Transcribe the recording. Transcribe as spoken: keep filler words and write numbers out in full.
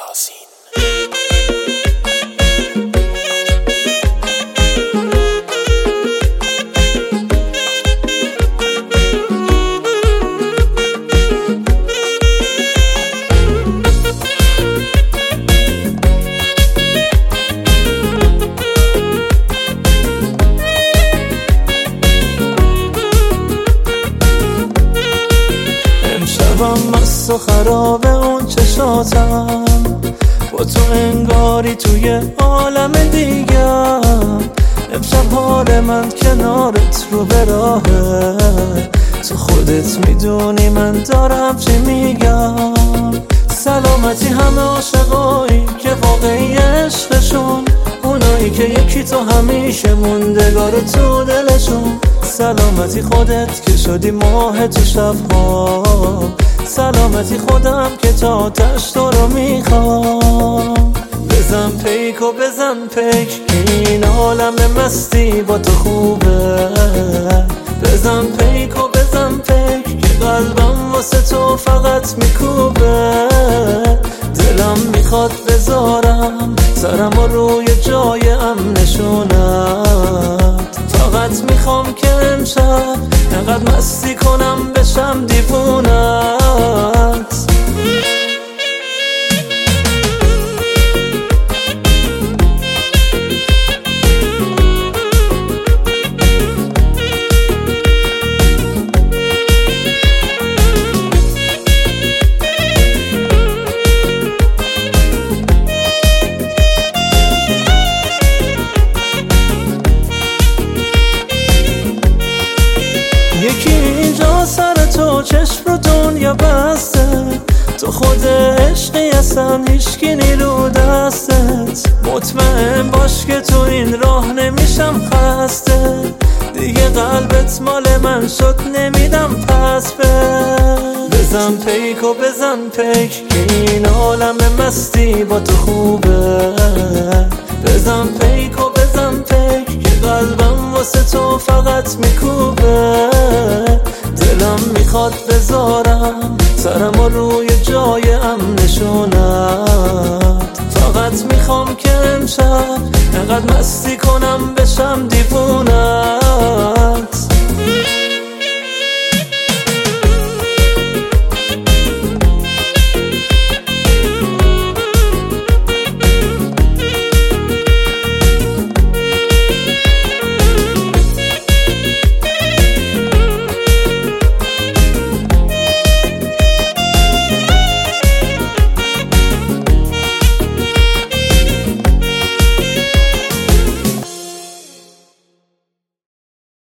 یاسین. امشبم مست و خراب اون چشاتم، با تو انگاری توی عالم دیگم. امشب حال من کنارت رو به راهه، تو خودت میدونی من دارم چی میگم. سلامتی همه عاشقایی که واقعی عشقشون، اونایی که یکی تو همیشه موندگار تو دلشون. سلامتی خودت که شدی ماه تو شبها، سلامتی خودم که تا آتش تو رو میخوام. بزن پیک و بزن پیک، این عالم مستی با تو خوبه. بزن پیک و بزن پیک که قلبم واسه تو فقط میکوبه. دلم میخواد بذارم سرم روی جای امنشونت، فقط میخوام که امشب انقدر مستی کنم بشم دیوونت. یکی اینجا سر تو چشم رو دنیا بسته، تو خود عشقی اصلا هیچکی نیرو دستت. مطمئن باش که تو این راه نمیشم خسته، دیگه قلبت مال من شد نمیدم پس به. بزن پیک و بزن پیک این عالم مستی با تو خوبه. بزن پیک و بزن پیک که قلبم واسه تو فقط میکوبه. دلم میخواد بذارم سرم روی جای امنشونت، فقط میخوام که امشب انقدر مستی کنم بشم دیوونت.